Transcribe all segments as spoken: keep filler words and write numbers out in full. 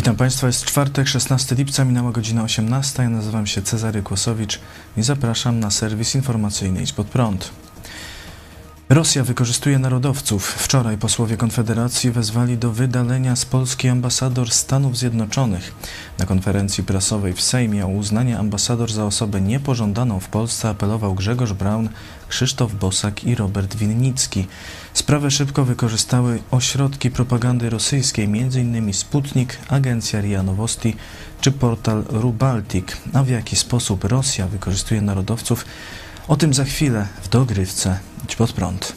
Witam Państwa, jest czwartek, szesnastego lipca, minęła godzina osiemnasta. Ja nazywam się Cezary Kłosowicz i zapraszam na serwis informacyjny Idź Pod Prąd. Rosja wykorzystuje narodowców. Wczoraj posłowie Konfederacji wezwali do wydalenia z Polski ambasador Stanów Zjednoczonych. Na konferencji prasowej w Sejmie o uznanie ambasador za osobę niepożądaną w Polsce apelował Grzegorz Braun, Krzysztof Bosak i Robert Winnicki. Sprawę szybko wykorzystały ośrodki propagandy rosyjskiej, między innymi Sputnik, agencja R I A Nowosti czy portal RuBaltic. A w jaki sposób Rosja wykorzystuje narodowców? O tym za chwilę w dogrywce Idź Pod Prąd.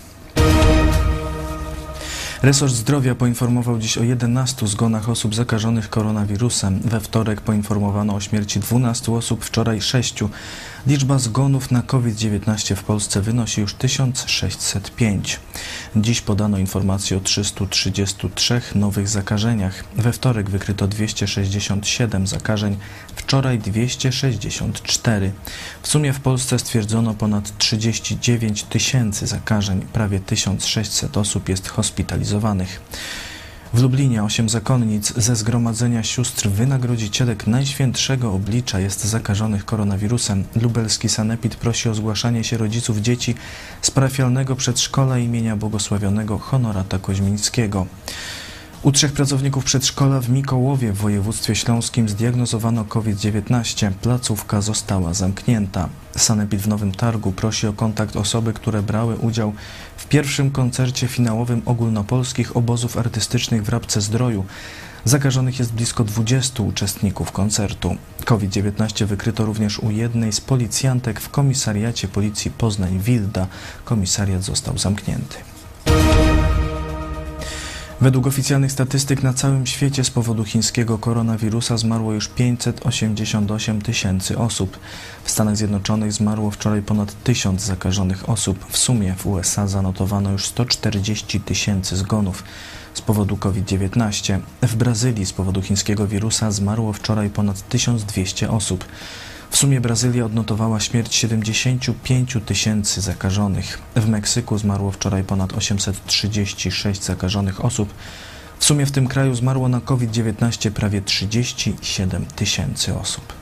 Resort Zdrowia poinformował dziś o jedenastu zgonach osób zakażonych koronawirusem. We wtorek poinformowano o śmierci dwunastu osób, wczoraj sześciu. Liczba zgonów na COVID dziewiętnaście w Polsce wynosi już tysiąc sześćset pięć. Dziś podano informację o trzystu trzydziestu trzech nowych zakażeniach. We wtorek wykryto dwieście sześćdziesiąt siedem zakażeń, wczoraj dwieście sześćdziesiąt cztery. W sumie w Polsce stwierdzono ponad trzydzieści dziewięć tysięcy zakażeń, prawie tysiąc sześćset osób jest hospitalizowanych. W Lublinie osiem zakonnic ze Zgromadzenia Sióstr Wynagrodzicielek Najświętszego Oblicza jest zakażonych koronawirusem. Lubelski sanepid prosi o zgłaszanie się rodziców dzieci z parafialnego przedszkola imienia błogosławionego Honorata Koźmińskiego. U trzech pracowników przedszkola w Mikołowie w województwie śląskim zdiagnozowano COVID dziewiętnaście. Placówka została zamknięta. Sanepid w Nowym Targu prosi o kontakt osoby, które brały udział w pierwszym koncercie finałowym ogólnopolskich obozów artystycznych w Rabce-Zdroju. Zakażonych jest blisko dwudziestu uczestników koncertu. COVID dziewiętnaście wykryto również u jednej z policjantek w komisariacie policji Poznań-Wilda. Komisariat został zamknięty. Według oficjalnych statystyk na całym świecie z powodu chińskiego koronawirusa zmarło już pięćset osiemdziesiąt osiem tysięcy osób. W Stanach Zjednoczonych zmarło wczoraj ponad tysiąc zakażonych osób. W sumie w U S A zanotowano już sto czterdzieści tysięcy zgonów z powodu COVID dziewiętnaście. W Brazylii z powodu chińskiego wirusa zmarło wczoraj ponad tysiąc dwieście osób. W sumie Brazylia odnotowała śmierć siedemdziesięciu pięciu tysięcy zakażonych. W Meksyku zmarło wczoraj ponad osiemset trzydzieści sześć zakażonych osób. W sumie w tym kraju zmarło na COVID dziewiętnaście prawie trzydzieści siedem tysięcy osób.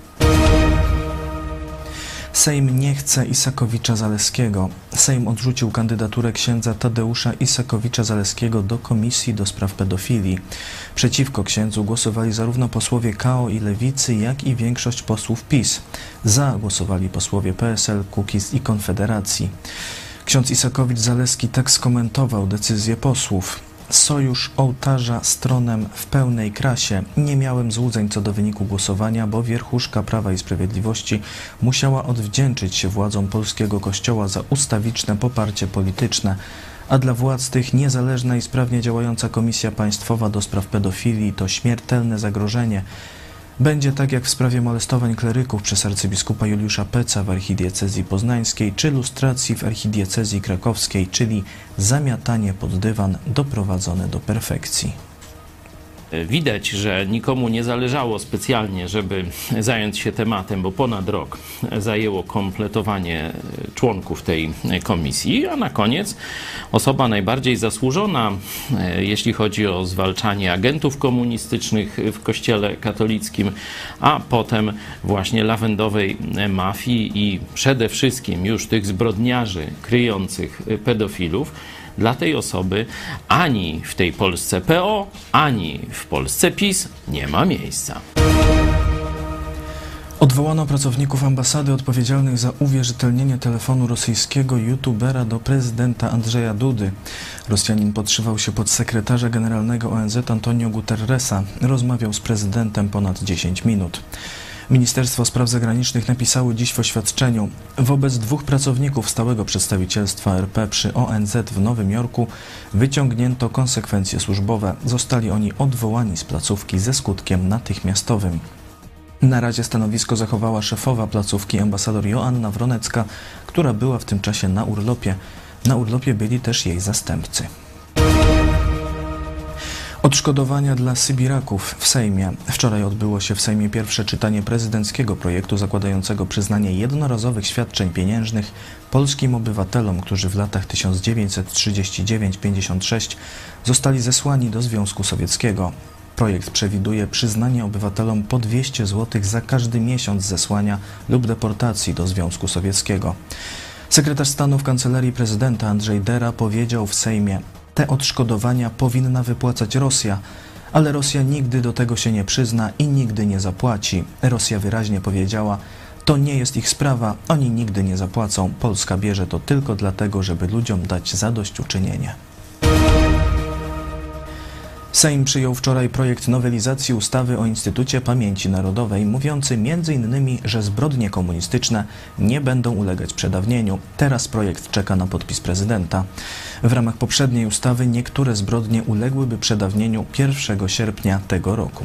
Sejm nie chce Isakowicza-Zaleskiego. Sejm odrzucił kandydaturę księdza Tadeusza Isakowicza-Zaleskiego do Komisji do Spraw Pedofilii. Przeciwko księdzu głosowali zarówno posłowie K O i Lewicy, jak i większość posłów PiS. Za głosowali posłowie P S L, Kukiz i Konfederacji. Ksiądz Isakowicz-Zaleski tak skomentował decyzję posłów. Sojusz ołtarza z tronem w pełnej krasie. Nie miałem złudzeń co do wyniku głosowania, bo wierchuszka Prawa i Sprawiedliwości musiała odwdzięczyć się władzom polskiego kościoła za ustawiczne poparcie polityczne, a dla władz tych niezależna i sprawnie działająca Komisja Państwowa do Spraw Pedofilii to śmiertelne zagrożenie. Będzie tak jak w sprawie molestowań kleryków przez arcybiskupa Juliusza Peca w archidiecezji poznańskiej czy lustracji w archidiecezji krakowskiej, czyli zamiatanie pod dywan doprowadzone do perfekcji. Widać, że nikomu nie zależało specjalnie, żeby zająć się tematem, bo ponad rok zajęło kompletowanie członków tej komisji, a na koniec osoba najbardziej zasłużona, jeśli chodzi o zwalczanie agentów komunistycznych w Kościele katolickim, a potem właśnie lawendowej mafii i przede wszystkim już tych zbrodniarzy kryjących pedofilów. Dla tej osoby ani w tej Polsce P O, ani w Polsce PiS nie ma miejsca. Odwołano pracowników ambasady odpowiedzialnych za uwierzytelnienie telefonu rosyjskiego youtubera do prezydenta Andrzeja Dudy. Rosjanin podszywał się pod sekretarza generalnego O N Z Antonio Guterresa. Rozmawiał z prezydentem ponad dziesięć minut. Ministerstwo Spraw Zagranicznych napisało dziś w oświadczeniu: wobec dwóch pracowników stałego przedstawicielstwa R P przy O N Z w Nowym Jorku wyciągnięto konsekwencje służbowe. Zostali oni odwołani z placówki ze skutkiem natychmiastowym. Na razie stanowisko zachowała szefowa placówki ambasador Joanna Wronecka, która była w tym czasie na urlopie. Na urlopie byli też jej zastępcy. Odszkodowania dla Sybiraków w Sejmie. Wczoraj odbyło się w Sejmie pierwsze czytanie prezydenckiego projektu zakładającego przyznanie jednorazowych świadczeń pieniężnych polskim obywatelom, którzy w latach tysiąc dziewięćset trzydziestym dziewiątym do pięćdziesiątego szóstego zostali zesłani do Związku Sowieckiego. Projekt przewiduje przyznanie obywatelom po dwieście złotych za każdy miesiąc zesłania lub deportacji do Związku Sowieckiego. Sekretarz stanu w Kancelarii Prezydenta Andrzej Dera powiedział w Sejmie: te odszkodowania powinna wypłacać Rosja, ale Rosja nigdy do tego się nie przyzna i nigdy nie zapłaci. Rosja wyraźnie powiedziała: to nie jest ich sprawa, oni nigdy nie zapłacą. Polska bierze to tylko dlatego, żeby ludziom dać zadośćuczynienie. Sejm przyjął wczoraj projekt nowelizacji ustawy o Instytucie Pamięci Narodowej, mówiący między innymi, że zbrodnie komunistyczne nie będą ulegać przedawnieniu. Teraz projekt czeka na podpis prezydenta. W ramach poprzedniej ustawy niektóre zbrodnie uległyby przedawnieniu pierwszego sierpnia tego roku.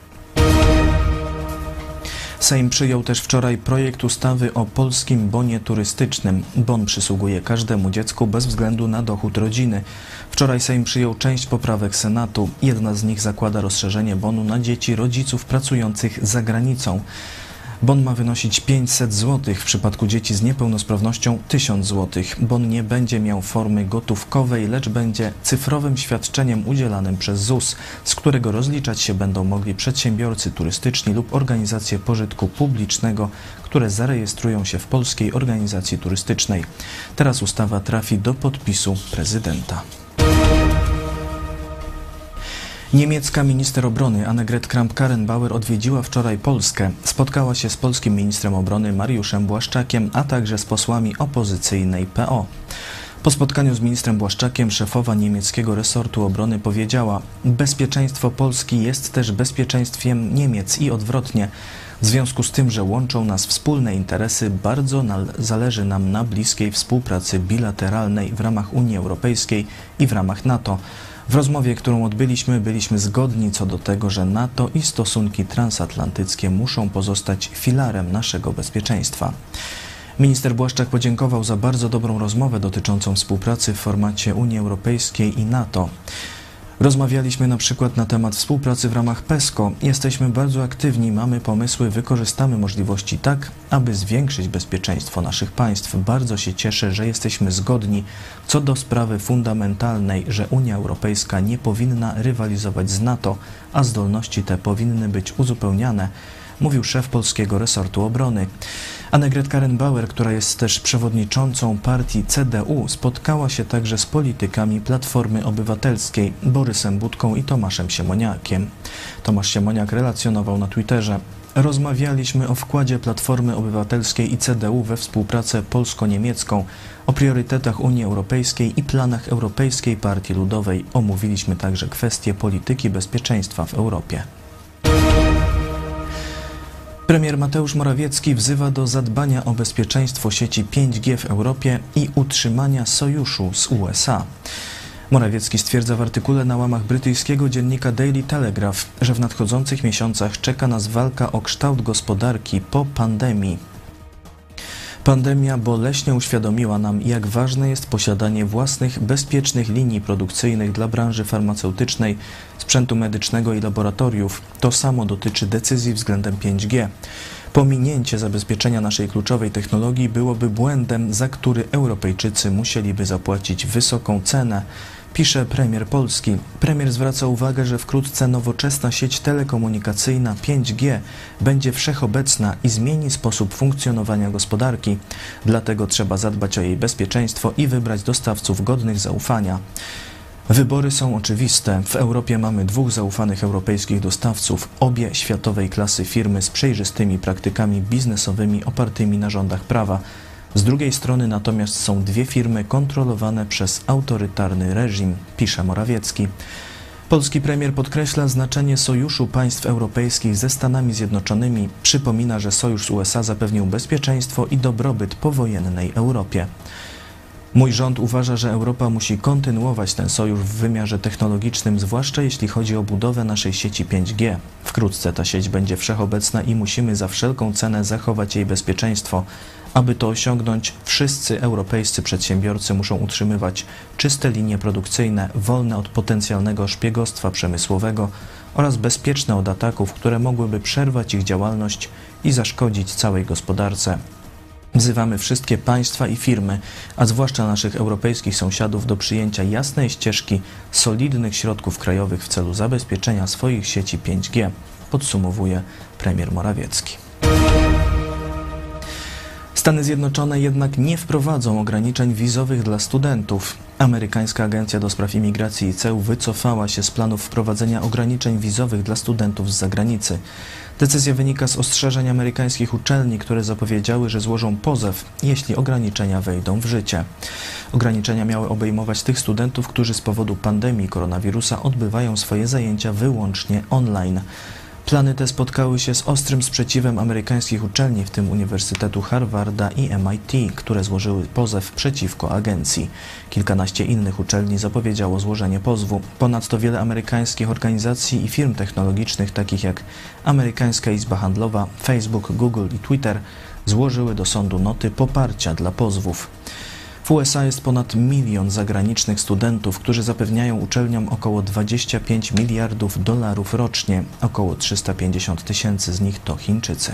Sejm przyjął też wczoraj projekt ustawy o polskim bonie turystycznym. Bon przysługuje każdemu dziecku bez względu na dochód rodziny. Wczoraj Sejm przyjął część poprawek Senatu. Jedna z nich zakłada rozszerzenie bonu na dzieci rodziców pracujących za granicą. Bon ma wynosić pięćset złotych, w przypadku dzieci z niepełnosprawnością tysiąc złotych. Bon nie będzie miał formy gotówkowej, lecz będzie cyfrowym świadczeniem udzielanym przez Z U S, z którego rozliczać się będą mogli przedsiębiorcy turystyczni lub organizacje pożytku publicznego, które zarejestrują się w Polskiej Organizacji Turystycznej. Teraz ustawa trafi do podpisu prezydenta. Niemiecka minister obrony Annegret Kramp-Karrenbauer odwiedziła wczoraj Polskę. Spotkała się z polskim ministrem obrony Mariuszem Błaszczakiem, a także z posłami opozycyjnej P O. Po spotkaniu z ministrem Błaszczakiem szefowa niemieckiego resortu obrony powiedziała: bezpieczeństwo Polski jest też bezpieczeństwem Niemiec i odwrotnie. W związku z tym, że łączą nas wspólne interesy, bardzo zależy nam na bliskiej współpracy bilateralnej w ramach Unii Europejskiej i w ramach NATO. W rozmowie, którą odbyliśmy, byliśmy zgodni co do tego, że NATO i stosunki transatlantyckie muszą pozostać filarem naszego bezpieczeństwa. Minister Błaszczak podziękował za bardzo dobrą rozmowę dotyczącą współpracy w formacie Unii Europejskiej i NATO. Rozmawialiśmy na przykład na temat współpracy w ramach PESCO. Jesteśmy bardzo aktywni, mamy pomysły, wykorzystamy możliwości tak, aby zwiększyć bezpieczeństwo naszych państw. Bardzo się cieszę, że jesteśmy zgodni co do sprawy fundamentalnej, że Unia Europejska nie powinna rywalizować z NATO, a zdolności te powinny być uzupełniane, mówił szef polskiego resortu obrony. Annegret Kramp-Karrenbauer, która jest też przewodniczącą partii C D U, spotkała się także z politykami Platformy Obywatelskiej, Borysem Budką i Tomaszem Siemoniakiem. Tomasz Siemoniak relacjonował na Twitterze: rozmawialiśmy o wkładzie Platformy Obywatelskiej i C D U we współpracę polsko-niemiecką, o priorytetach Unii Europejskiej i planach Europejskiej Partii Ludowej. Omówiliśmy także kwestie polityki bezpieczeństwa w Europie. Premier Mateusz Morawiecki wzywa do zadbania o bezpieczeństwo sieci pięć G w Europie i utrzymania sojuszu z U S A. Morawiecki stwierdza w artykule na łamach brytyjskiego dziennika Daily Telegraph, że w nadchodzących miesiącach czeka nas walka o kształt gospodarki po pandemii. Pandemia boleśnie uświadomiła nam, jak ważne jest posiadanie własnych, bezpiecznych linii produkcyjnych dla branży farmaceutycznej, sprzętu medycznego i laboratoriów. To samo dotyczy decyzji względem pięć G. Pominięcie zabezpieczenia naszej kluczowej technologii byłoby błędem, za który Europejczycy musieliby zapłacić wysoką cenę, pisze premier Polski. Premier zwraca uwagę, że wkrótce nowoczesna sieć telekomunikacyjna pięć G będzie wszechobecna i zmieni sposób funkcjonowania gospodarki. Dlatego trzeba zadbać o jej bezpieczeństwo i wybrać dostawców godnych zaufania. Wybory są oczywiste. W Europie mamy dwóch zaufanych europejskich dostawców, obie światowej klasy firmy z przejrzystymi praktykami biznesowymi opartymi na rządach prawa. Z drugiej strony natomiast są dwie firmy kontrolowane przez autorytarny reżim, pisze Morawiecki. Polski premier podkreśla znaczenie sojuszu państw europejskich ze Stanami Zjednoczonymi. Przypomina, że sojusz z U S A zapewnił bezpieczeństwo i dobrobyt powojennej Europie. Mój rząd uważa, że Europa musi kontynuować ten sojusz w wymiarze technologicznym, zwłaszcza jeśli chodzi o budowę naszej sieci pięć G. Wkrótce ta sieć będzie wszechobecna i musimy za wszelką cenę zachować jej bezpieczeństwo. Aby to osiągnąć, wszyscy europejscy przedsiębiorcy muszą utrzymywać czyste linie produkcyjne, wolne od potencjalnego szpiegostwa przemysłowego oraz bezpieczne od ataków, które mogłyby przerwać ich działalność i zaszkodzić całej gospodarce. Wzywamy wszystkie państwa i firmy, a zwłaszcza naszych europejskich sąsiadów, do przyjęcia jasnej ścieżki solidnych środków krajowych w celu zabezpieczenia swoich sieci pięć G, podsumowuje premier Morawiecki. Stany Zjednoczone jednak nie wprowadzą ograniczeń wizowych dla studentów. Amerykańska Agencja do Spraw Imigracji i Ceł wycofała się z planów wprowadzenia ograniczeń wizowych dla studentów z zagranicy. Decyzja wynika z ostrzeżeń amerykańskich uczelni, które zapowiedziały, że złożą pozew, jeśli ograniczenia wejdą w życie. Ograniczenia miały obejmować tych studentów, którzy z powodu pandemii koronawirusa odbywają swoje zajęcia wyłącznie online. Plany te spotkały się z ostrym sprzeciwem amerykańskich uczelni, w tym Uniwersytetu Harvarda i M I T, które złożyły pozew przeciwko agencji. Kilkanaście innych uczelni zapowiedziało złożenie pozwu. Ponadto wiele amerykańskich organizacji i firm technologicznych, takich jak Amerykańska Izba Handlowa, Facebook, Google i Twitter, złożyły do sądu noty poparcia dla pozwów. W U S A jest ponad milion zagranicznych studentów, którzy zapewniają uczelniom około dwadzieścia pięć miliardów dolarów rocznie. Około trzysta pięćdziesiąt tysięcy z nich to Chińczycy.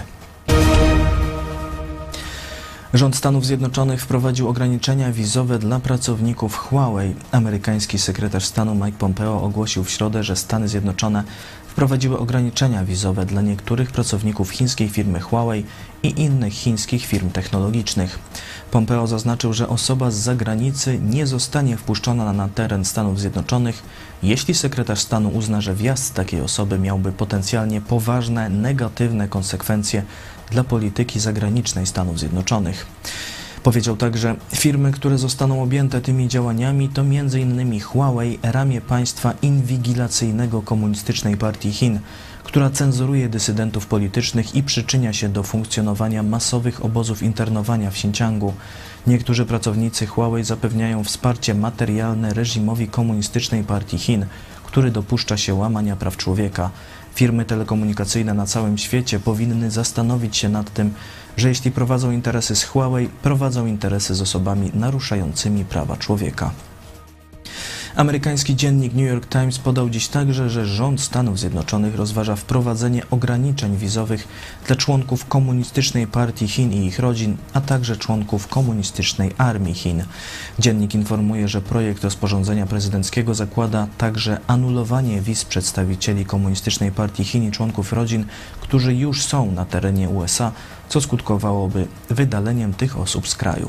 Rząd Stanów Zjednoczonych wprowadził ograniczenia wizowe dla pracowników Huawei. Amerykański sekretarz stanu Mike Pompeo ogłosił w środę, że Stany Zjednoczone wprowadziły ograniczenia wizowe dla niektórych pracowników chińskiej firmy Huawei i innych chińskich firm technologicznych. Pompeo zaznaczył, że osoba z zagranicy nie zostanie wpuszczona na teren Stanów Zjednoczonych, jeśli sekretarz stanu uzna, że wjazd takiej osoby miałby potencjalnie poważne, negatywne konsekwencje dla polityki zagranicznej Stanów Zjednoczonych. Powiedział także, firmy, które zostaną objęte tymi działaniami, to między innymi Huawei, ramię państwa inwigilacyjnego Komunistycznej Partii Chin, która cenzuruje dysydentów politycznych i przyczynia się do funkcjonowania masowych obozów internowania w Xinjiangu. Niektórzy pracownicy Huawei zapewniają wsparcie materialne reżimowi Komunistycznej Partii Chin, który dopuszcza się łamania praw człowieka. Firmy telekomunikacyjne na całym świecie powinny zastanowić się nad tym, że jeśli prowadzą interesy z Huawei, prowadzą interesy z osobami naruszającymi prawa człowieka. Amerykański dziennik New York Times podał dziś także, że rząd Stanów Zjednoczonych rozważa wprowadzenie ograniczeń wizowych dla członków Komunistycznej Partii Chin i ich rodzin, a także członków Komunistycznej Armii Chin. Dziennik informuje, że projekt rozporządzenia prezydenckiego zakłada także anulowanie wiz przedstawicieli Komunistycznej Partii Chin i członków rodzin, którzy już są na terenie U S A, co skutkowałoby wydaleniem tych osób z kraju.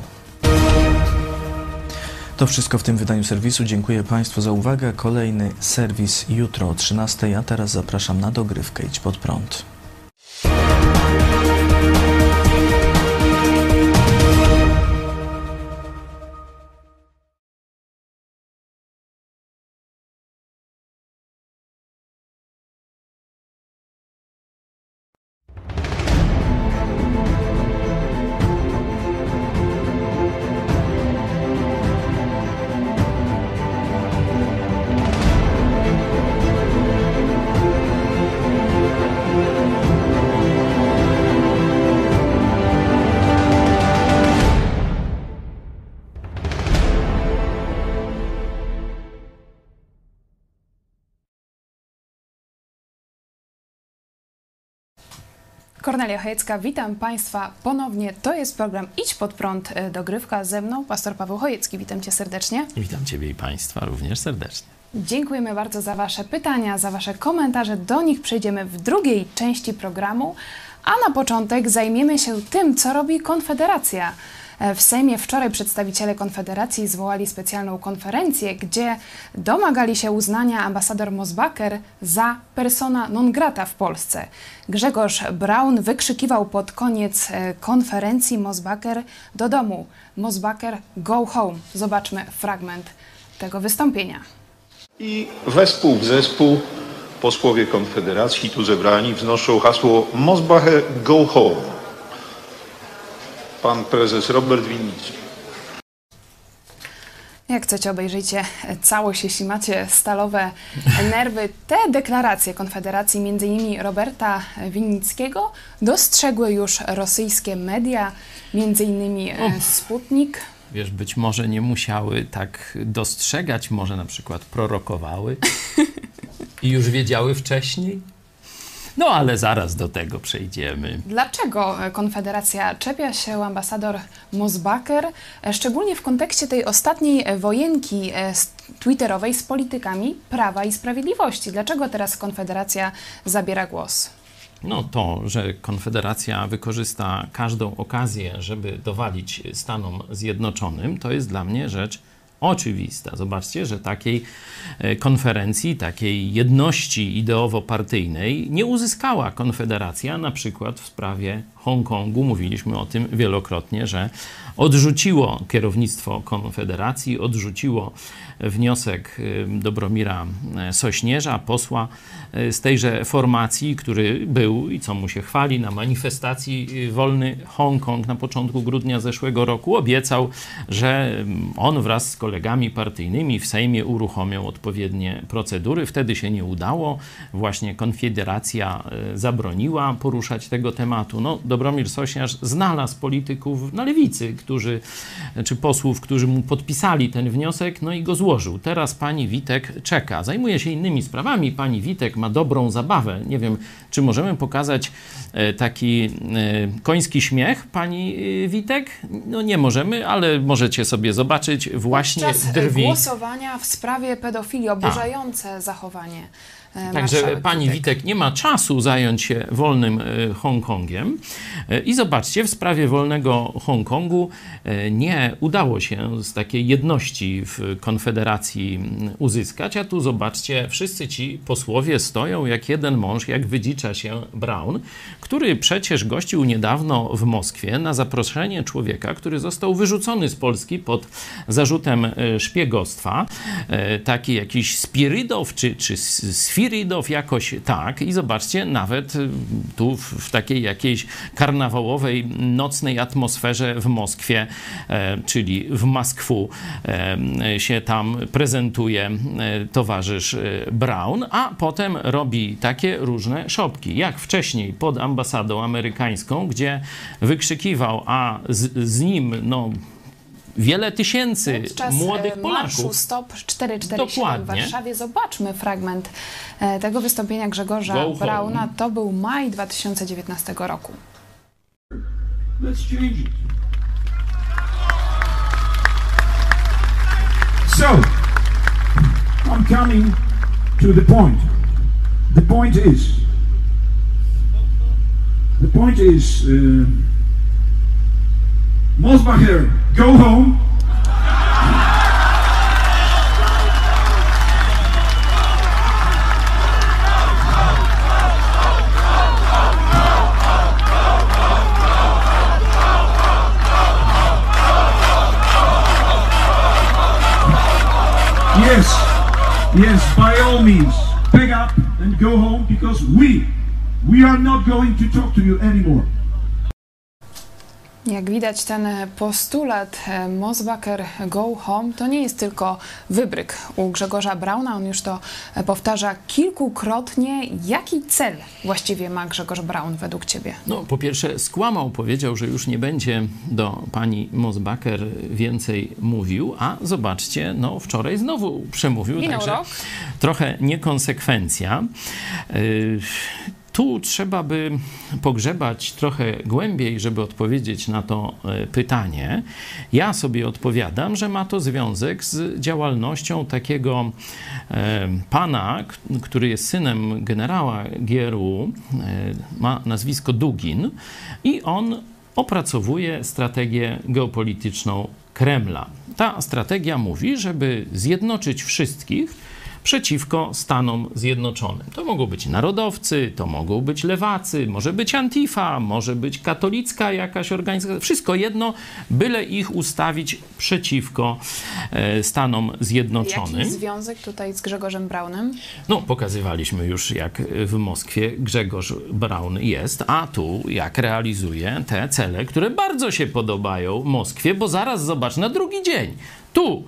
To wszystko w tym wydaniu serwisu. Dziękuję Państwu za uwagę. Kolejny serwis jutro o trzynastej, a teraz zapraszam na dogrywkę Idź Pod Prąd. Kornelia Chojecka, witam Państwa ponownie. To jest program Idź Pod Prąd, dogrywka ze mną, pastor Paweł Chojecki. Witam Cię serdecznie. Witam Ciebie i Państwa również serdecznie. Dziękujemy bardzo za Wasze pytania, za Wasze komentarze. Do nich przejdziemy w drugiej części programu, a na początek zajmiemy się tym, co robi Konfederacja. W Sejmie wczoraj przedstawiciele Konfederacji zwołali specjalną konferencję, gdzie domagali się uznania ambasador Mosbacher za persona non grata w Polsce. Grzegorz Braun wykrzykiwał pod koniec konferencji Mosbacher do domu. Mosbacher, go home. Zobaczmy fragment tego wystąpienia. I wespół w zespół posłowie Konfederacji tu zebrani wznoszą hasło Mosbacher, go home. Pan prezes Robert Winnicki. Jak chcecie, obejrzyjcie całość, jeśli macie stalowe nerwy. Te deklaracje Konfederacji, między innymi Roberta Winnickiego, dostrzegły już rosyjskie media, między innymi Sputnik. Wiesz, być może nie musiały tak dostrzegać, może na przykład prorokowały i już wiedziały wcześniej. No ale zaraz do tego przejdziemy. Dlaczego Konfederacja czepia się ambasador Mosbacher, szczególnie w kontekście tej ostatniej wojenki twitterowej z politykami Prawa i Sprawiedliwości? Dlaczego teraz Konfederacja zabiera głos? No to, że Konfederacja wykorzysta każdą okazję, żeby dowalić Stanom Zjednoczonym, to jest dla mnie rzecz oczywista. Zobaczcie, że takiej konferencji, takiej jedności ideowo-partyjnej nie uzyskała Konfederacja na przykład w sprawie Hongkongu. Mówiliśmy o tym wielokrotnie, że odrzuciło kierownictwo Konfederacji, odrzuciło wniosek Dobromira Sośnierza, posła z tejże formacji, który był i co mu się chwali na manifestacji Wolny Hongkong na początku grudnia zeszłego roku. Obiecał, że on wraz z kolegami partyjnymi w Sejmie uruchomią odpowiednie procedury. Wtedy się nie udało. Właśnie Konfederacja zabroniła poruszać tego tematu. No, Dobromir Sośnierz znalazł polityków na lewicy, którzy, czy posłów, którzy mu podpisali ten wniosek, no i go złożył. Teraz pani Witek czeka. Zajmuje się innymi sprawami. Pani Witek ma dobrą zabawę. Nie wiem, czy możemy pokazać taki koński śmiech pani Witek? No nie możemy, ale możecie sobie zobaczyć właśnie Podczas drwi. głosowania w sprawie pedofilii, oburzające zachowanie. Także pani Witek nie ma czasu zająć się wolnym Hongkongiem. I zobaczcie, w sprawie wolnego Hongkongu nie udało się z takiej jedności w Konfederacji uzyskać. A tu zobaczcie, wszyscy ci posłowie stoją jak jeden mąż, jak wydzicza się Braun, który przecież gościł niedawno w Moskwie na zaproszenie człowieka, który został wyrzucony z Polski pod zarzutem szpiegostwa. Taki jakiś Spirydow czy, czy Sfir Spirydow jakoś tak i zobaczcie, nawet tu w, w takiej jakiejś karnawałowej, nocnej atmosferze w Moskwie, e, czyli w Moskwu e, się tam prezentuje e, towarzysz Braun, a potem robi takie różne szopki, jak wcześniej pod ambasadą amerykańską, gdzie wykrzykiwał, a z, z nim, no, wiele tysięcy Podczas młodych Polaków. marszu Stop czterysta czterdzieści siedem w Warszawie. Zobaczmy fragment tego wystąpienia Grzegorza Go Brauna. home. To był maj dwa tysiące dziewiętnastego roku. Let's change it. So, I'm coming to the point. The point is, the point is, uh, Mosbacher, go home. Yes, yes, by all means, pick up and go home because we, we are not going to talk to you anymore. Jak widać, ten postulat Mosbacher go home to nie jest tylko wybryk u Grzegorza Brauna. On już to powtarza kilkukrotnie. Jaki cel właściwie ma Grzegorz Braun według ciebie? No, po pierwsze skłamał, powiedział, że już nie będzie do pani Mosbacher więcej mówił, a zobaczcie, no wczoraj znowu przemówił. Minął także rok. trochę niekonsekwencja. Yy, Tu trzeba by pogrzebać trochę głębiej, żeby odpowiedzieć na to pytanie. Ja sobie odpowiadam, że ma to związek z działalnością takiego e, pana, który jest synem generała G R U, e, ma nazwisko Dugin i on opracowuje strategię geopolityczną Kremla. Ta strategia mówi, żeby zjednoczyć wszystkich przeciwko Stanom Zjednoczonym. To mogą być narodowcy, to mogą być lewacy, może być Antifa, może być katolicka jakaś organizacja, wszystko jedno, byle ich ustawić przeciwko e, Stanom Zjednoczonym. Jaki związek tutaj z Grzegorzem Braunem? No, pokazywaliśmy już, jak w Moskwie Grzegorz Braun jest, a tu jak realizuje te cele, które bardzo się podobają Moskwie, bo zaraz zobacz, na drugi dzień, tu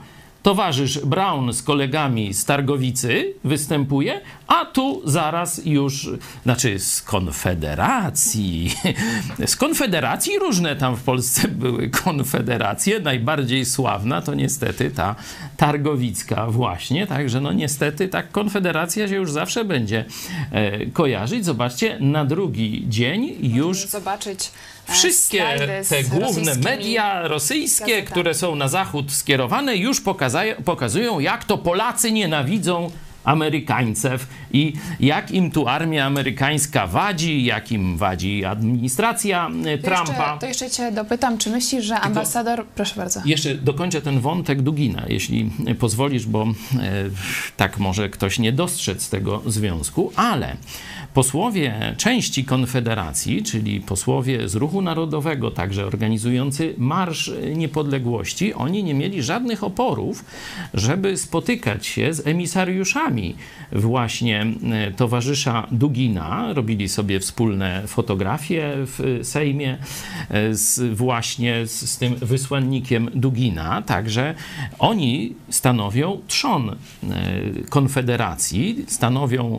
towarzysz Braun z kolegami z Targowicy występuje, a tu zaraz już, znaczy z Konfederacji. Z Konfederacji różne tam w Polsce były konfederacje. Najbardziej sławna to niestety ta targowicka właśnie. Także no niestety ta Konfederacja się już zawsze będzie e, kojarzyć. Zobaczcie, na drugi dzień już zobaczyć wszystkie te główne media rosyjskie, gazetami, które są na zachód skierowane, już pokazają, pokazują, jak to Polacy nienawidzą Amerykańców i jak im tu armia amerykańska wadzi, jak im wadzi administracja to Trumpa. Jeszcze, to jeszcze cię dopytam, czy myślisz, że ambasador... Tylko proszę bardzo. Jeszcze dokończę ten wątek Dugina, jeśli pozwolisz, bo e, tak może ktoś nie dostrzec tego związku, ale posłowie części Konfederacji, czyli posłowie z Ruchu Narodowego, także organizujący Marsz Niepodległości, oni nie mieli żadnych oporów, żeby spotykać się z emisariuszami właśnie towarzysza Dugina. Robili sobie wspólne fotografie w Sejmie z, właśnie z, z tym wysłannikiem Dugina. Także oni stanowią trzon Konfederacji, stanowią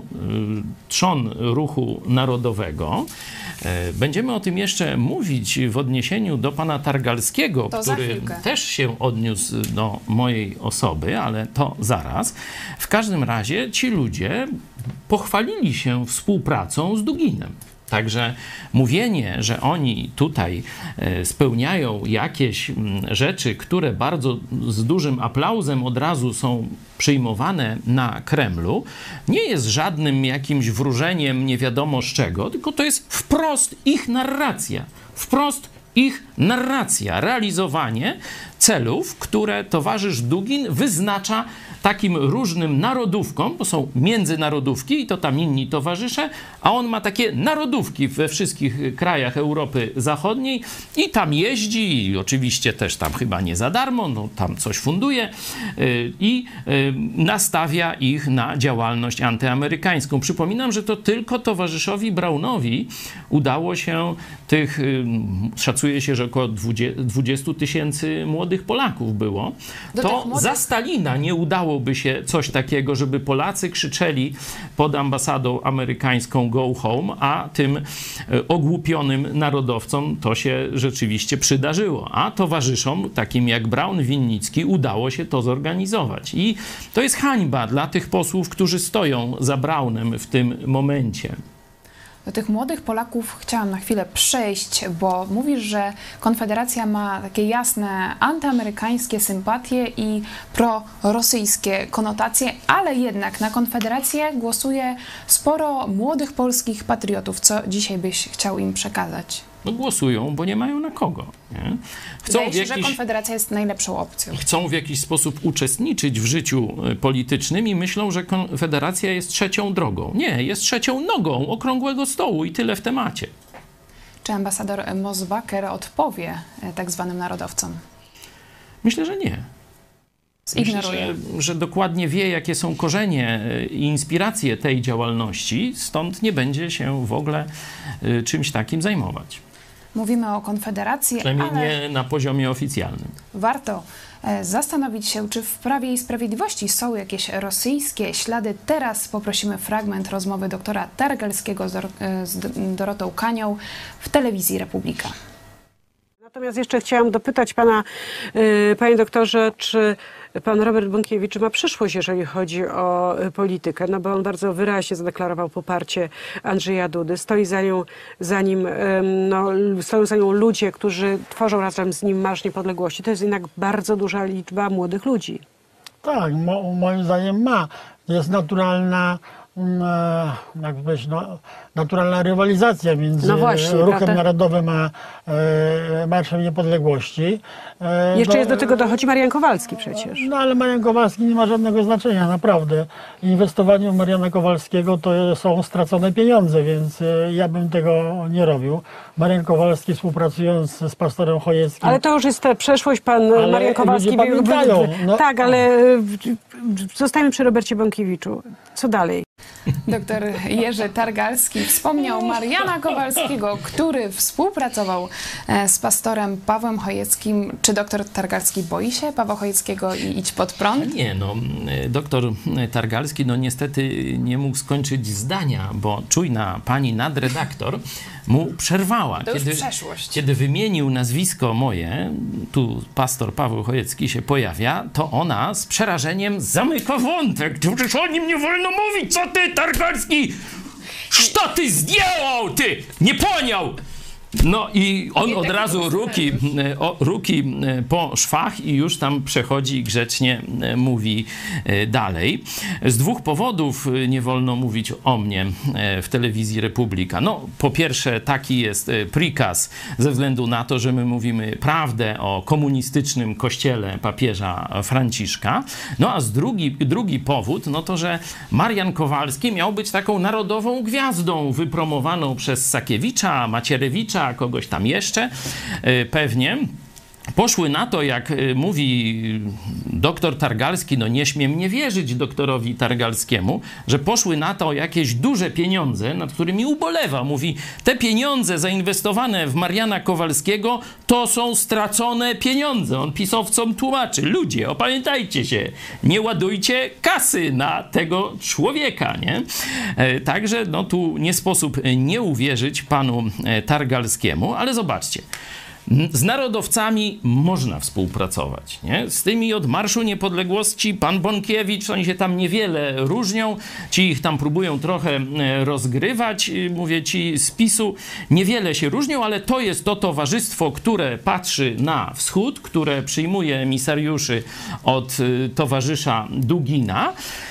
trzon Ruchu Narodowego. Będziemy o tym jeszcze mówić w odniesieniu do pana Targalskiego, to który też się odniósł do mojej osoby, ale to zaraz. W każdym razie ci ludzie pochwalili się współpracą z Duginem. Także mówienie, że oni tutaj spełniają jakieś rzeczy, które bardzo z dużym aplauzem od razu są przyjmowane na Kremlu, nie jest żadnym jakimś wróżeniem nie wiadomo z czego, tylko to jest wprost ich narracja. Wprost ich narracja, realizowanie celów, które towarzysz Dugin wyznacza takim różnym narodówkom, bo są międzynarodówki i to tam inni towarzysze, a on ma takie narodówki we wszystkich krajach Europy Zachodniej i tam jeździ i oczywiście też tam chyba nie za darmo, no tam coś funduje yy, i yy, nastawia ich na działalność antyamerykańską. Przypominam, że to tylko towarzyszowi Braunowi udało się tych, yy, szacuje się, że około dwudziestu tysięcy młodych Polaków było. Do to młodych... za Stalina nie udało by się coś takiego, żeby Polacy krzyczeli pod ambasadą amerykańską go home, a tym ogłupionym narodowcom to się rzeczywiście przydarzyło. A towarzyszom takim jak Braun, Winnicki udało się to zorganizować. I to jest hańba dla tych posłów, którzy stoją za Braunem w tym momencie. Do tych młodych Polaków chciałam na chwilę przejść, bo mówisz, że Konfederacja ma takie jasne antyamerykańskie sympatie i prorosyjskie konotacje, ale jednak na Konfederację głosuje sporo młodych polskich patriotów. Co dzisiaj byś chciał im przekazać? No głosują, bo nie mają na kogo. Nie? Chcą Wydaje się, jakiś, że Konfederacja jest najlepszą opcją. Chcą w jakiś sposób uczestniczyć w życiu politycznym i myślą, że Konfederacja jest trzecią drogą. Nie, jest trzecią nogą okrągłego stołu i tyle w temacie. Czy ambasador Mosbacher odpowie tak zwanym narodowcom? Myślę, że nie. Myślę, że, że dokładnie wie, jakie są korzenie i inspiracje tej działalności, stąd nie będzie się w ogóle czymś takim zajmować. Mówimy o Konfederacji, przynajmniej ale nie na poziomie oficjalnym. Warto zastanowić się, czy w Prawie i Sprawiedliwości są jakieś rosyjskie ślady. Teraz poprosimy fragment rozmowy doktora Targalskiego z Dorotą Kanią w telewizji Republika. Natomiast jeszcze chciałam dopytać pana, yy, panie doktorze, czy pan Robert Bąkiewicz ma przyszłość, jeżeli chodzi o politykę? No bo on bardzo wyraźnie zadeklarował poparcie Andrzeja Dudy. Stoi za, nią, za nim, yy, no, stoją za nią ludzie, którzy tworzą razem z nim Marsz Niepodległości. To jest jednak bardzo duża liczba młodych ludzi. Tak, mo, moim zdaniem ma. Jest naturalna, jak powiedzieć, no, naturalna rywalizacja między no właśnie, Ruchem prawda? Narodowym a e, Marszem Niepodległości. E, Jeszcze do, jest do tego dochodzi Marian Kowalski przecież. No ale Marian Kowalski nie ma żadnego znaczenia, naprawdę. Inwestowanie w Mariana Kowalskiego to są stracone pieniądze, więc e, ja bym tego nie robił. Marian Kowalski, współpracując z pastorem Chojeckim... Ale to już jest ta przeszłość, pan ale Marian Kowalski... ludzie pamiętają, no. Tak, ale zostajemy przy Robercie Bąkiewiczu. Co dalej? Doktor Jerzy Targalski wspomniał Mariana Kowalskiego, który współpracował z pastorem Pawłem Chojeckim. Czy doktor Targalski boi się Pawła Chojeckiego i idź pod prąd? Nie, no doktor Targalski no niestety nie mógł skończyć zdania, bo czujna pani nadredaktor mu przerwała. To już kiedy, przeszłość. Kiedy wymienił nazwisko moje, tu pastor Paweł Chojecki się pojawia, to ona z przerażeniem zamyka wątek. Przecież o nim nie wolno mówić, co ty, Targalski? Co ty zdjął, ty? Nie poniał! No i on od razu ruki, o, ruki po szwach i już tam przechodzi i grzecznie mówi dalej. Z dwóch powodów nie wolno mówić o mnie w telewizji Republika. No, po pierwsze taki jest prikaz ze względu na to, że my mówimy prawdę o komunistycznym kościele papieża Franciszka. No a z drugi, drugi powód, no to, że Marian Kowalski miał być taką narodową gwiazdą wypromowaną przez Sakiewicza, Macierewicza, kogoś tam jeszcze pewnie. Poszły na to, jak mówi doktor Targalski, no nie śmiem nie wierzyć doktorowi Targalskiemu, że poszły na to jakieś duże pieniądze, nad którymi ubolewa. Mówi, te pieniądze zainwestowane w Mariana Kowalskiego to są stracone pieniądze. On pisowcom tłumaczy, ludzie, opamiętajcie się, nie ładujcie kasy na tego człowieka, nie? Także no tu nie sposób nie uwierzyć panu Targalskiemu, ale zobaczcie. Z narodowcami można współpracować, nie? Z tymi od Marszu Niepodległości, pan Bąkiewicz, oni się tam niewiele różnią, ci ich tam próbują trochę rozgrywać, mówię ci z PiSu, niewiele się różnią, ale to jest to towarzystwo, które patrzy na wschód, które przyjmuje emisariuszy od towarzysza Dugina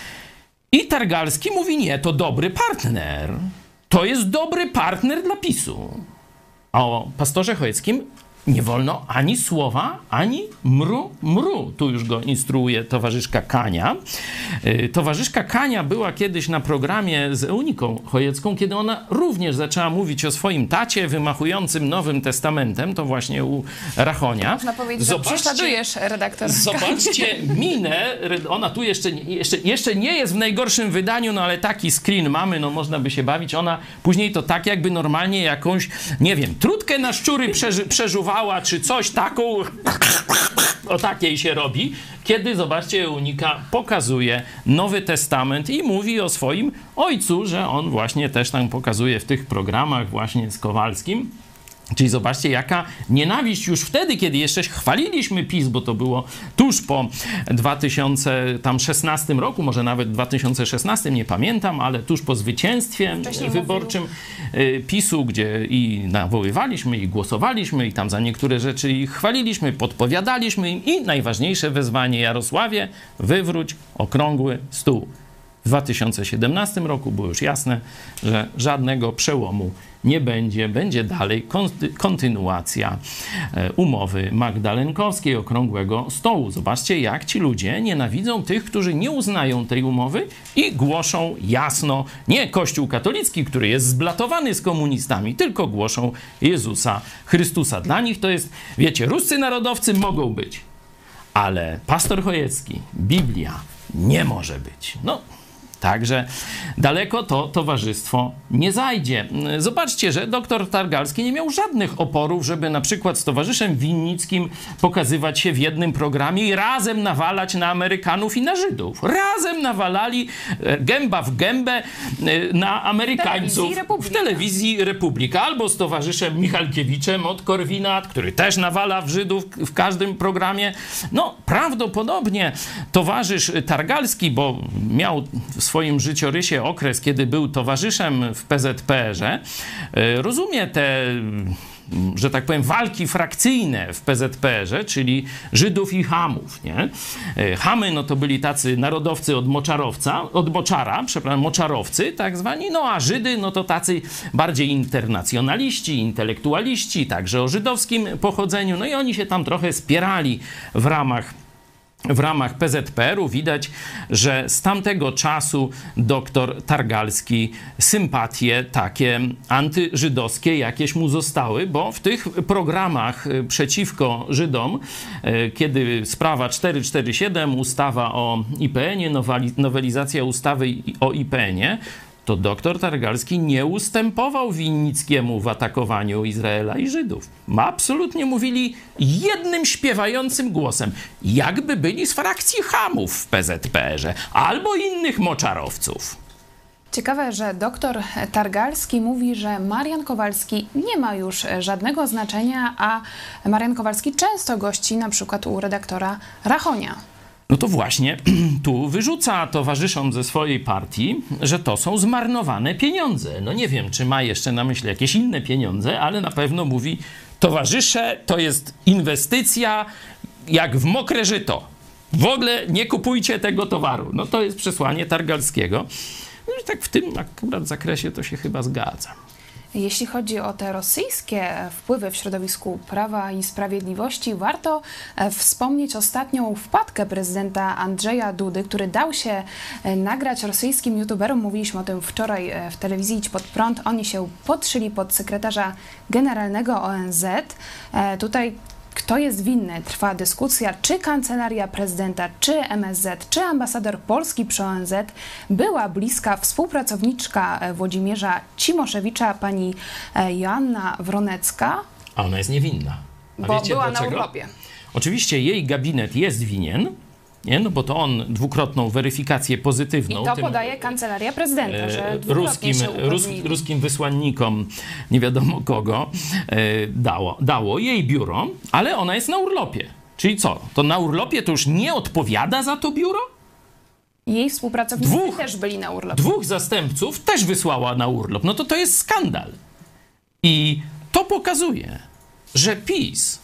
i Targalski mówi, nie, to dobry partner, to jest dobry partner dla PiSu. A o pastorze Chojeckim nie wolno ani słowa, ani mru, mru. Tu już go instruuje towarzyszka Kania. Yy, towarzyszka Kania była kiedyś na programie z Euniką Chojecką, kiedy ona również zaczęła mówić o swoim tacie wymachującym Nowym Testamentem, to właśnie u Rachonia. Można powiedzieć, że prześladujesz redaktor. Zobaczcie minę, ona tu jeszcze, jeszcze, jeszcze nie jest w najgorszym wydaniu, no ale taki screen mamy, no można by się bawić. Ona później to tak jakby normalnie jakąś, nie wiem, trutkę na szczury przeży, przeżuwała, czy coś taką, o takiej się robi, kiedy, zobaczcie, Unika pokazuje Nowy Testament i mówi o swoim ojcu, że on właśnie też tam pokazuje w tych programach właśnie z Kowalskim. Czyli zobaczcie, jaka nienawiść już wtedy, kiedy jeszcze chwaliliśmy PiS, bo to było tuż po dwa tysiące szesnastym roku, może nawet dwa tysiące szesnastym, nie pamiętam, ale tuż po zwycięstwie Wcześniej wyborczym mówił. PiSu, gdzie i nawoływaliśmy, i głosowaliśmy, i tam za niektóre rzeczy ich chwaliliśmy, podpowiadaliśmy im i najważniejsze wezwanie, Jarosławie, wywróć okrągły stół. W dwa tysiące siedemnastym roku było już jasne, że żadnego przełomu nie będzie. Będzie dalej kontynuacja umowy magdalenkowskiej, okrągłego stołu. Zobaczcie, jak ci ludzie nienawidzą tych, którzy nie uznają tej umowy i głoszą jasno nie Kościół katolicki, który jest zblatowany z komunistami, tylko głoszą Jezusa Chrystusa. Dla nich to jest, wiecie, ruscy narodowcy mogą być, ale pastor Chojecki, Biblia nie może być. No, także daleko to towarzystwo nie zajdzie. Zobaczcie, że doktor Targalski nie miał żadnych oporów, żeby na przykład z towarzyszem Winnickim pokazywać się w jednym programie i razem nawalać na Amerykanów i na Żydów. Razem nawalali gęba w gębę na Amerykańców w telewizji Republika. Albo z towarzyszem Michalkiewiczem od Korwinat, który też nawala w Żydów w każdym programie. No, prawdopodobnie towarzysz Targalski, bo miał w swoim życiorysie okres, kiedy był towarzyszem w P Z P R-ze, rozumie te, że tak powiem, walki frakcyjne w P Z P R-ze, czyli Żydów i Chamów, nie? Chamy, no to byli tacy narodowcy od moczarowca, od moczara, przepraszam, moczarowcy tak zwani, no a Żydy, no to tacy bardziej internacjonaliści, intelektualiści, także o żydowskim pochodzeniu, no i oni się tam trochę spierali w ramach w ramach P Z P R u widać, że z tamtego czasu doktor Targalski sympatie takie antyżydowskie jakieś mu zostały, bo w tych programach przeciwko Żydom, kiedy sprawa czterysta czterdzieści siedem, ustawa o I P N ie, nowelizacja ustawy o I P N ie, to doktor Targalski nie ustępował Winnickiemu w atakowaniu Izraela i Żydów. Absolutnie mówili jednym śpiewającym głosem, jakby byli z frakcji Chamów w P Z P R ze albo innych moczarowców. Ciekawe, że doktor Targalski mówi, że Marian Kowalski nie ma już żadnego znaczenia, a Marian Kowalski często gości na przykład u redaktora Rachonia. No to właśnie tu wyrzuca towarzyszom ze swojej partii, że to są zmarnowane pieniądze. No nie wiem, czy ma jeszcze na myśli jakieś inne pieniądze, ale na pewno mówi, towarzysze, to jest inwestycja jak w mokre żyto. W ogóle nie kupujcie tego towaru. No to jest przesłanie Targalskiego. No i tak w tym akurat zakresie to się chyba zgadza. Jeśli chodzi o te rosyjskie wpływy w środowisku Prawa i Sprawiedliwości, warto wspomnieć ostatnią wpadkę prezydenta Andrzeja Dudy, który dał się nagrać rosyjskim youtuberom. Mówiliśmy o tym wczoraj w telewizji Idź Pod Prąd. Oni się podszyli pod sekretarza generalnego O N Z. Tutaj kto jest winny? Trwa dyskusja, czy Kancelaria Prezydenta, czy M S Z, czy ambasador Polski przy O N Z była bliska współpracowniczka Włodzimierza Cimoszewicza, pani Joanna Wronecka. A ona jest niewinna. A bo wiecie była dlaczego? na urlopie. Oczywiście jej gabinet jest winien, nie? No bo to on dwukrotną weryfikację pozytywną. I to tym, podaje Kancelaria Prezydenta, że ruskim, się rus, ruskim wysłannikom nie wiadomo kogo e, dało, dało jej biuro, ale ona jest na urlopie. Czyli co? To na urlopie to już nie odpowiada za to biuro? Jej współpracownicy Dwóch, też byli na urlopie. Dwóch zastępców też wysłała na urlop. No to to jest skandal. I to pokazuje, że PiS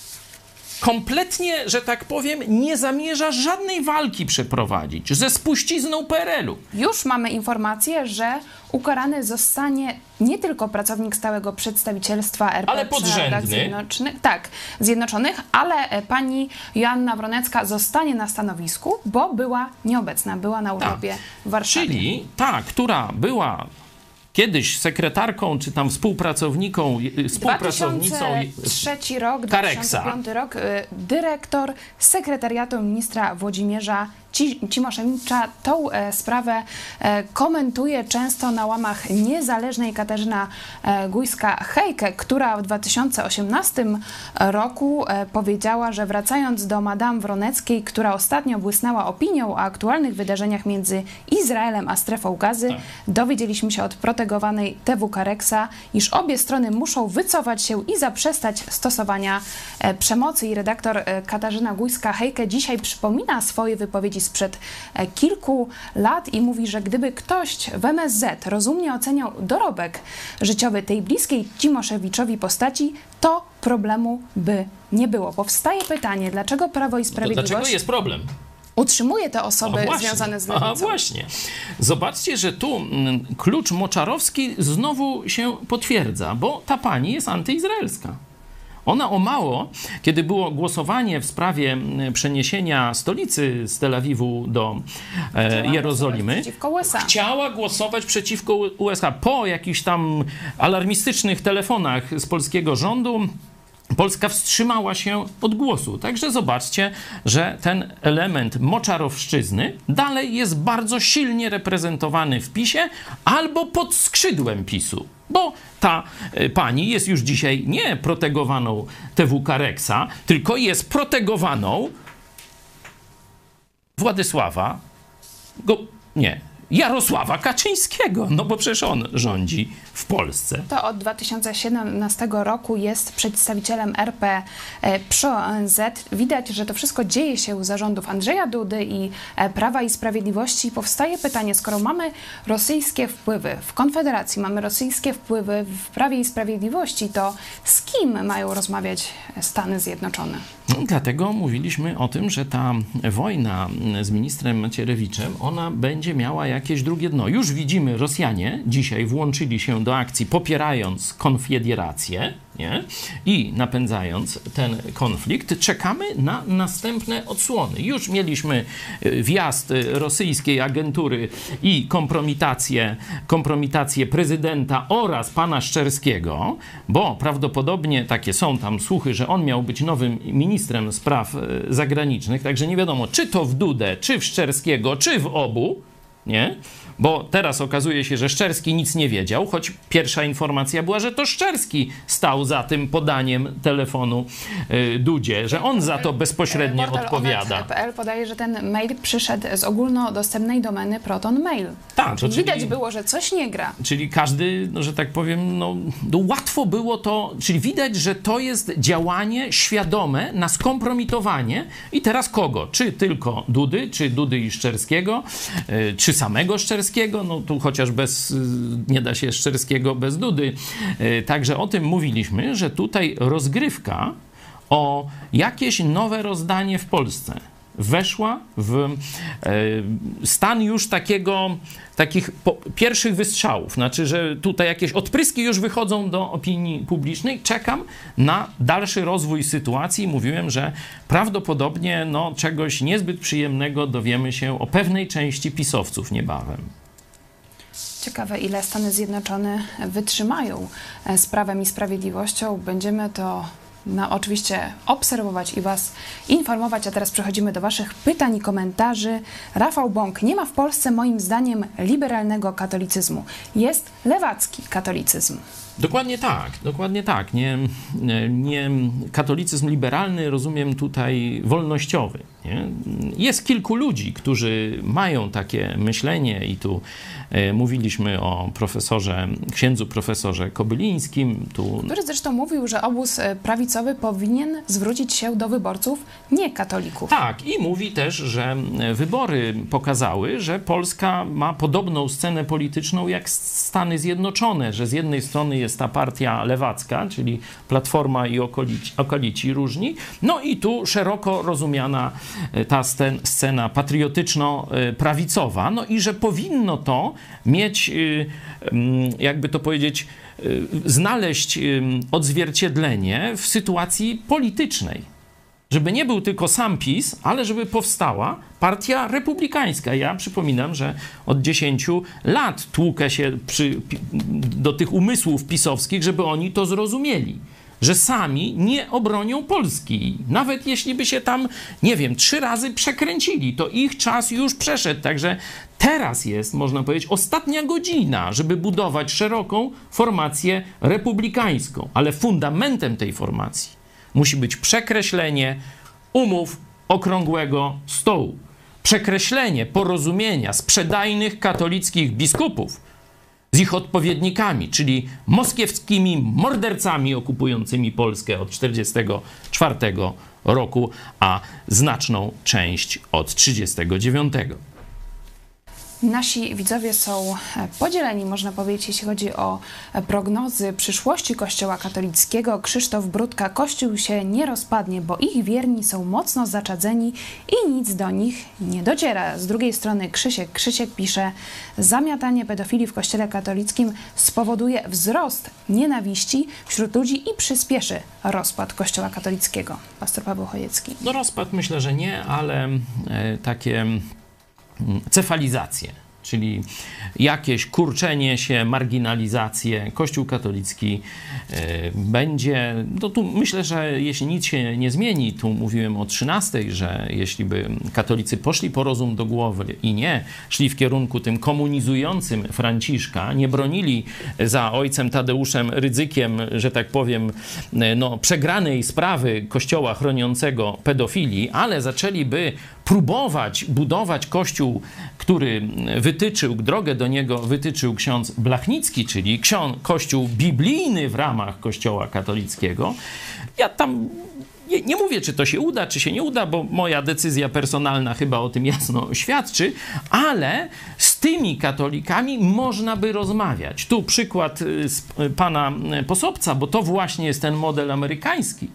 kompletnie, że tak powiem, nie zamierza żadnej walki przeprowadzić ze spuścizną P R L u. Już mamy informację, że ukarany zostanie nie tylko pracownik stałego przedstawicielstwa R P ale podrzędny. Zjednoczonych, tak, Zjednoczonych, ale pani Joanna Wronecka zostanie na stanowisku, bo była nieobecna, była na urlopie tak. w Warszawie. Czyli ta, która była kiedyś sekretarką, czy tam współpracowniką, współpracownicą dwa tysiące trzeci rok, Kareksa. dwa tysiące piąty rok, dyrektor sekretariatu ministra Włodzimierza Cimoszewicza. Tą e, sprawę e, komentuje często na łamach niezależnej Katarzyna e, Gujska-Hejke, która w dwa tysiące osiemnastym roku e, powiedziała, że wracając do Madame Wroneckiej, która ostatnio błysnęła opinią o aktualnych wydarzeniach między Izraelem a strefą gazy, tak. dowiedzieliśmy się od protegowanej T W Kareksa, iż obie strony muszą wycofać się i zaprzestać stosowania e, przemocy. I redaktor e, Katarzyna Gujska-Hejke dzisiaj przypomina swoje wypowiedzi sprzed kilku lat i mówi, że gdyby ktoś w M S Z rozumnie oceniał dorobek życiowy tej bliskiej Cimoszewiczowi postaci, to problemu by nie było. Powstaje pytanie, dlaczego Prawo i Sprawiedliwość... Dlaczego jest problem? Utrzymuje te osoby związane z lewicą. A właśnie. Zobaczcie, że tu klucz moczarowski znowu się potwierdza, bo ta pani jest antyizraelska. Ona o mało, kiedy było głosowanie w sprawie przeniesienia stolicy z Tel Awiwu do e, Jerozolimy, chciała głosować przeciwko U S A. Po jakichś tam alarmistycznych telefonach z polskiego rządu Polska wstrzymała się od głosu. Także zobaczcie, że ten element moczarowszczyzny dalej jest bardzo silnie reprezentowany w PiSie albo pod skrzydłem PiSu. Bo ta y, pani jest już dzisiaj nie protegowaną T W Kareksa, tylko jest protegowaną Władysława, go, nie, Jarosława Kaczyńskiego, no bo przecież on rządzi w Polsce. To od dwa tysiące siedemnastego roku jest przedstawicielem R P przy O N Z. Widać, że to wszystko dzieje się za rządów Andrzeja Dudy i Prawa i Sprawiedliwości. Powstaje pytanie, skoro mamy rosyjskie wpływy w Konfederacji, mamy rosyjskie wpływy w Prawie i Sprawiedliwości, to z kim mają rozmawiać Stany Zjednoczone? No, dlatego mówiliśmy o tym, że ta wojna z ministrem Macierewiczem, ona będzie miała jakieś drugie dno. Już widzimy, Rosjanie dzisiaj włączyli się do akcji, popierając Konfederację, nie? I napędzając ten konflikt, czekamy na następne odsłony. Już mieliśmy wjazd rosyjskiej agentury i kompromitację, kompromitację prezydenta oraz pana Szczerskiego, bo prawdopodobnie takie są tam słuchy, że on miał być nowym ministrem spraw zagranicznych, także nie wiadomo, czy to w Dudę, czy w Szczerskiego, czy w obu, nie? Bo teraz okazuje się, że Szczerski nic nie wiedział, choć pierwsza informacja była, że to Szczerski stał za tym podaniem telefonu y, Dudzie, że on za to bezpośrednio Portal odpowiada. Onet kropka pe el podaje, że ten mail przyszedł z ogólnodostępnej domeny Proton Mail. Tak, czyli czyli widać było, że coś nie gra. Czyli każdy, no, że tak powiem, no, no łatwo było to, czyli widać, że to jest działanie świadome na skompromitowanie i teraz kogo? Czy tylko Dudy, czy Dudy i Szczerskiego, y, czy samego Szczerskiego? No tu chociaż bez, nie da się Szczerskiego bez Dudy. Także o tym mówiliśmy, że tutaj rozgrywka o jakieś nowe rozdanie w Polsce weszła w stan już takiego, takich pierwszych wystrzałów. Znaczy, że tutaj jakieś odpryski już wychodzą do opinii publicznej. Czekam na dalszy rozwój sytuacji. Mówiłem, że prawdopodobnie no, czegoś niezbyt przyjemnego dowiemy się o pewnej części pisowców niebawem. Ciekawe, ile Stany Zjednoczone wytrzymają z Prawem i Sprawiedliwością. Będziemy to no, oczywiście obserwować i Was informować. A teraz przechodzimy do Waszych pytań i komentarzy. Rafał Bąk. Nie ma w Polsce moim zdaniem liberalnego katolicyzmu. Jest lewacki katolicyzm. Dokładnie tak, dokładnie tak. Nie, nie katolicyzm liberalny, rozumiem tutaj wolnościowy. Nie? Jest kilku ludzi, którzy mają takie myślenie i tu e, mówiliśmy o profesorze, księdzu profesorze Kobylińskim. Tu... Który zresztą mówił, że obóz prawicowy powinien zwrócić się do wyborców nie katolików. Tak, i mówi też, że wybory pokazały, że Polska ma podobną scenę polityczną jak Stany Zjednoczone, że z jednej strony jest ta partia lewacka, czyli Platforma i okolici, okolici różni, no i tu szeroko rozumiana ta scena patriotyczno-prawicowa, no i że powinno to mieć, jakby to powiedzieć, znaleźć odzwierciedlenie w sytuacji politycznej. Żeby nie był tylko sam PiS, ale żeby powstała partia republikańska. Ja przypominam, że od dziesięciu lat tłukę się przy, do tych umysłów pisowskich, żeby oni to zrozumieli. Że sami nie obronią Polski. Nawet jeśli by się tam, nie wiem, trzy razy przekręcili, to ich czas już przeszedł. Także teraz jest, można powiedzieć, ostatnia godzina, żeby budować szeroką formację republikańską. Ale fundamentem tej formacji musi być przekreślenie umów okrągłego stołu. Przekreślenie porozumienia sprzedajnych katolickich biskupów z ich odpowiednikami, czyli moskiewskimi mordercami okupującymi Polskę od tysiąc dziewięćset czterdziestego czwartego roku, a znaczną część od tysiąc dziewięćset trzydziestego dziewiątego. Nasi widzowie są podzieleni, można powiedzieć, jeśli chodzi o prognozy przyszłości Kościoła katolickiego. Krzysztof Brudka. Kościół się nie rozpadnie, bo ich wierni są mocno zaczadzeni i nic do nich nie dociera. Z drugiej strony Krzysiek. Krzysiek pisze, zamiatanie pedofilii w Kościele katolickim spowoduje wzrost nienawiści wśród ludzi i przyspieszy rozpad Kościoła katolickiego. Pastor Paweł Chojecki. No rozpad myślę, że nie, ale e, takie cefalizację, czyli jakieś kurczenie się, marginalizację. Kościół katolicki y, będzie, no tu myślę, że jeśli nic się nie zmieni, tu mówiłem o trzynastej, że jeśli by katolicy poszli po rozum do głowy i nie szli w kierunku tym komunizującym Franciszka, nie bronili za ojcem Tadeuszem Rydzykiem, że tak powiem, no, przegranej sprawy Kościoła chroniącego pedofilii, ale zaczęliby próbować budować kościół, który wytyczył, drogę do niego wytyczył ksiądz Blachnicki, czyli ksiądz, kościół biblijny w ramach Kościoła katolickiego. Ja tam nie, nie mówię, czy to się uda, czy się nie uda, bo moja decyzja personalna chyba o tym jasno świadczy, ale z tymi katolikami można by rozmawiać. Tu przykład z pana Posobca, bo to właśnie jest ten model amerykański.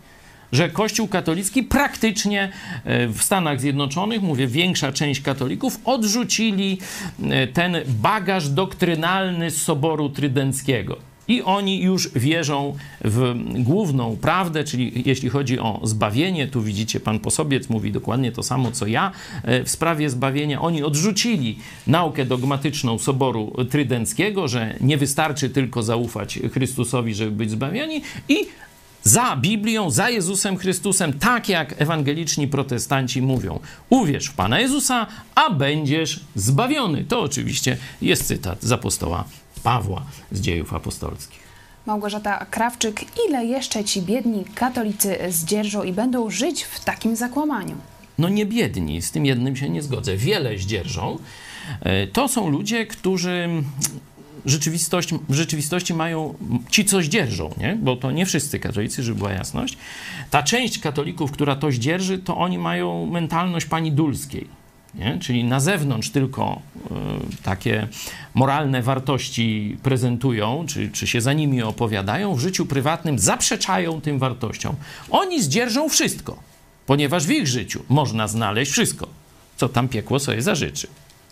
że Kościół katolicki praktycznie w Stanach Zjednoczonych, mówię, większa część katolików, odrzucili ten bagaż doktrynalny z Soboru Trydenckiego. I oni już wierzą w główną prawdę, czyli jeśli chodzi o zbawienie, tu widzicie, pan Posobiec mówi dokładnie to samo, co ja w sprawie zbawienia. Oni odrzucili naukę dogmatyczną Soboru Trydenckiego, że nie wystarczy tylko zaufać Chrystusowi, żeby być zbawieni, i za Biblią, za Jezusem Chrystusem, tak jak ewangeliczni protestanci mówią: uwierz w Pana Jezusa, a będziesz zbawiony. To oczywiście jest cytat z apostoła Pawła z Dziejów Apostolskich. Małgorzata Krawczyk, ile jeszcze ci biedni katolicy zdzierżą i będą żyć w takim zakłamaniu? No nie biedni, z tym jednym się nie zgodzę. Wiele zdzierżą. To są ludzie, którzy rzeczywistość, w rzeczywistości mają, ci co zdzierżą, nie? Bo to nie wszyscy katolicy, żeby była jasność. Ta część katolików, która to zdzierży, to oni mają mentalność pani Dulskiej. Nie? Czyli na zewnątrz tylko y, takie moralne wartości prezentują, czy, czy się za nimi opowiadają, w życiu prywatnym zaprzeczają tym wartościom. Oni zdzierżą wszystko, ponieważ w ich życiu można znaleźć wszystko, co tam piekło sobie zażyczy.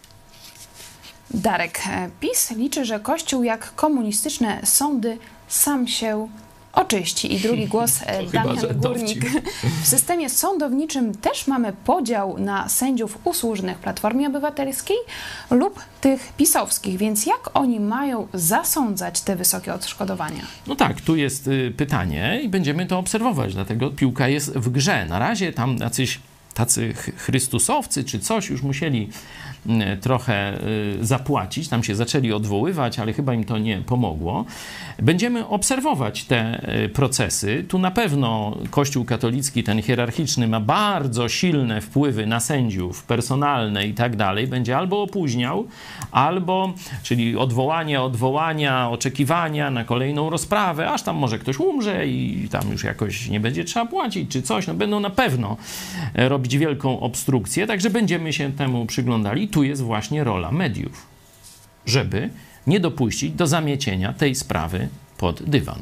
Darek, PiS liczy, że Kościół jak komunistyczne sądy sam się oczyści. I drugi głos, Damian Górnik. W systemie sądowniczym też mamy podział na sędziów usłużnych Platformie Obywatelskiej lub tych pisowskich, więc jak oni mają zasądzać te wysokie odszkodowania? No tak, tu jest y, pytanie i będziemy to obserwować, dlatego piłka jest w grze. Na razie tam jacyś tacy chrystusowcy czy coś już musieli trochę zapłacić, tam się zaczęli odwoływać, ale chyba im to nie pomogło. Będziemy obserwować te procesy. Tu na pewno Kościół katolicki, ten hierarchiczny, ma bardzo silne wpływy na sędziów, personalne i tak dalej. Będzie albo opóźniał, albo, czyli odwołanie, odwołania, oczekiwania na kolejną rozprawę, aż tam może ktoś umrze i tam już jakoś nie będzie trzeba płacić, czy coś. No będą na pewno robić wielką obstrukcję, także będziemy się temu przyglądali. Tu jest właśnie rola mediów, żeby nie dopuścić do zamiecienia tej sprawy pod dywan.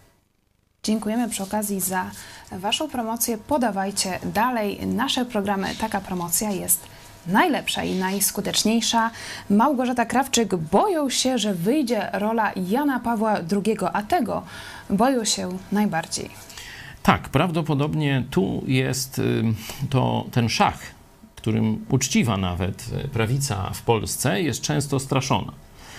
Dziękujemy przy okazji za waszą promocję. Podawajcie dalej nasze programy. Taka promocja jest najlepsza i najskuteczniejsza. Małgorzata Krawczyk, boją się, że wyjdzie rola Jana Pawła drugiego, a tego boją się najbardziej. Tak, prawdopodobnie tu jest to ten szach, którym uczciwa nawet prawica w Polsce jest często straszona.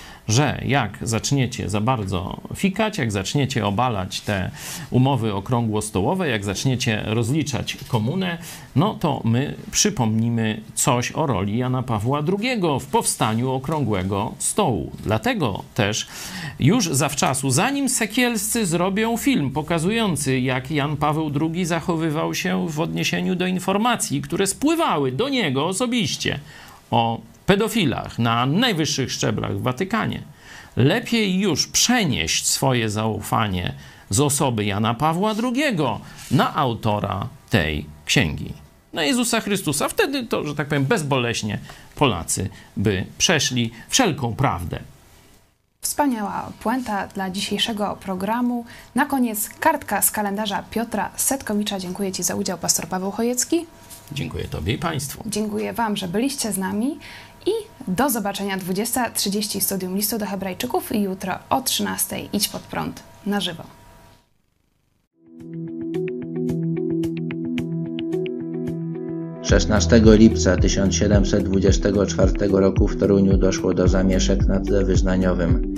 Że jak zaczniecie za bardzo fikać, jak zaczniecie obalać te umowy okrągłostołowe, jak zaczniecie rozliczać komunę, no to my przypomnimy coś o roli Jana Pawła drugiego w powstaniu Okrągłego Stołu. Dlatego też już zawczasu, zanim Sekielscy zrobią film pokazujący, jak Jan Paweł drugi zachowywał się w odniesieniu do informacji, które spływały do niego osobiście o pedofilach na najwyższych szczeblach w Watykanie. Lepiej już przenieść swoje zaufanie z osoby Jana Pawła drugiego na autora tej księgi, na Jezusa Chrystusa. Wtedy to, że tak powiem, bezboleśnie Polacy by przeszli wszelką prawdę. Wspaniała puenta dla dzisiejszego programu. Na koniec kartka z kalendarza Piotra Setkowicza. Dziękuję ci za udział, pastor Paweł Chojecki. Dziękuję tobie i państwu. Dziękuję wam, że byliście z nami i do zobaczenia dwudziesta trzydzieści Studium Listu do Hebrajczyków i jutro o trzynastej Idź Pod Prąd na żywo. szesnastego lipca tysiąc siedemset dwudziestego czwartego roku w Toruniu doszło do zamieszek na tle wyznaniowym.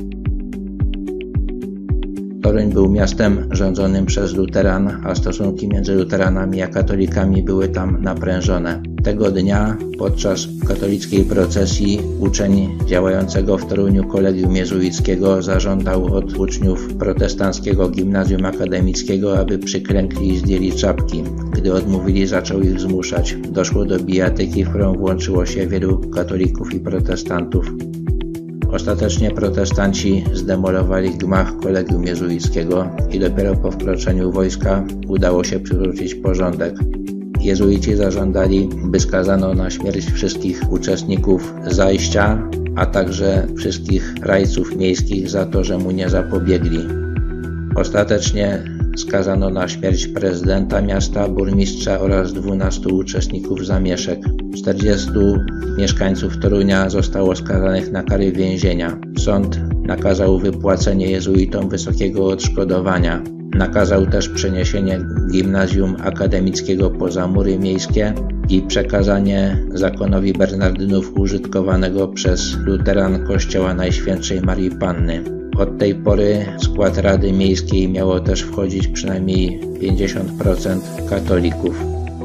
Toruń był miastem rządzonym przez luteran, a stosunki między luteranami a katolikami były tam naprężone. Tego dnia podczas katolickiej procesji uczeń działającego w Toruniu kolegium jezuickiego zażądał od uczniów protestanckiego gimnazjum akademickiego, aby przyklękli i zdjęli czapki. Gdy odmówili, zaczął ich zmuszać. Doszło do bijatyki, w którą włączyło się wielu katolików i protestantów. Ostatecznie protestanci zdemolowali gmach kolegium jezuickiego i dopiero po wkroczeniu wojska udało się przywrócić porządek. Jezuici zażądali, by skazano na śmierć wszystkich uczestników zajścia, a także wszystkich rajców miejskich za to, że mu nie zapobiegli. Ostatecznie skazano na śmierć prezydenta miasta, burmistrza oraz dwunastu uczestników zamieszek. czterdziestu mieszkańców Torunia zostało skazanych na kary więzienia. Sąd nakazał wypłacenie jezuitom wysokiego odszkodowania. Nakazał też przeniesienie gimnazjum akademickiego poza mury miejskie i przekazanie zakonowi Bernardynów użytkowanego przez luteran kościoła Najświętszej Marii Panny. Od tej pory w skład Rady Miejskiej miało też wchodzić przynajmniej pięćdziesiąt procent katolików.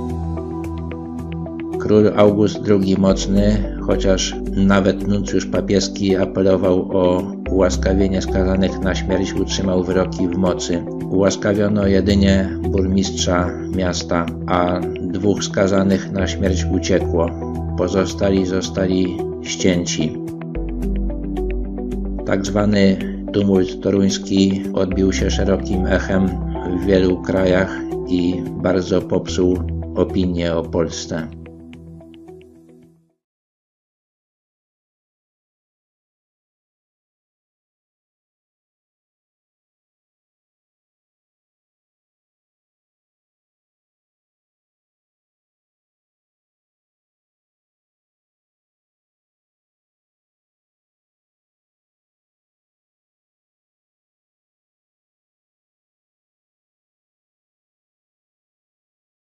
Król August drugi Mocny, chociaż nawet nuncjusz papieski apelował o ułaskawienie skazanych na śmierć, utrzymał wyroki w mocy. Ułaskawiono jedynie burmistrza miasta, a dwóch skazanych na śmierć uciekło. Pozostali zostali ścięci. Tak zwany tumult toruński odbił się szerokim echem w wielu krajach i bardzo popsuł opinię o Polsce.